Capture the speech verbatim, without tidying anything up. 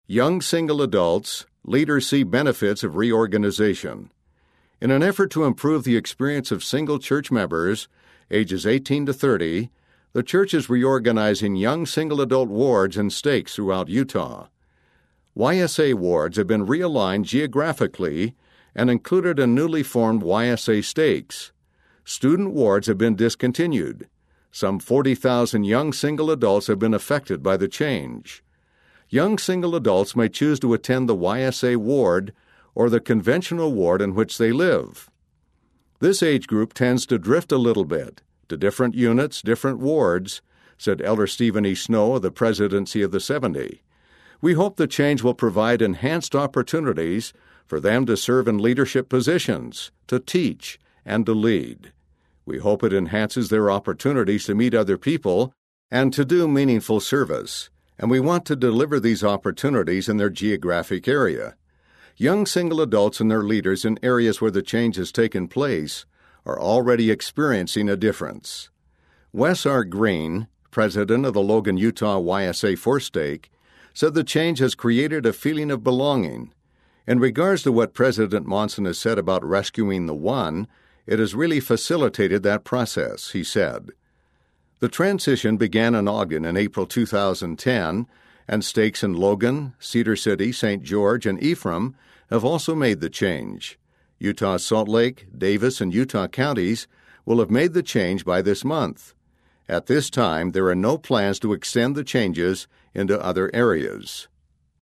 Young single adults, leaders see benefits of reorganization. In an effort to improve the experience of single church members, ages eighteen to thirty, the church is reorganizing young single adult wards and stakes throughout Utah. Y S A wards have been realigned geographically and included in newly formed Y S A stakes. Student wards have been discontinued. Some forty thousand young single adults have been affected by the change. Young single adults may choose to attend the Y S A ward or the conventional ward in which they live. This age group tends to drift a little bit to different units, different wards, said Elder Stephen E. Snow of the Presidency of the seventy. We hope the change will provide enhanced opportunities for them to serve in leadership positions, to teach, and to lead. We hope it enhances their opportunities to meet other people and to do meaningful service, and we want to deliver these opportunities in their geographic area. Young single adults and their leaders in areas where the change has taken place are already experiencing a difference. Wes R. Green, president of the Logan, Utah Y S A Four Stake, said the change has created a feeling of belonging. In regards to what President Monson has said about rescuing the one, it has really facilitated that process, he said. The transition began in Ogden in April two thousand ten, and stakes in Logan, Cedar City, Saint George, and Ephraim have also made the change. Utah Salt Lake, Davis, and Utah counties will have made the change by this month. At this time, there are no plans to extend the changes into other areas.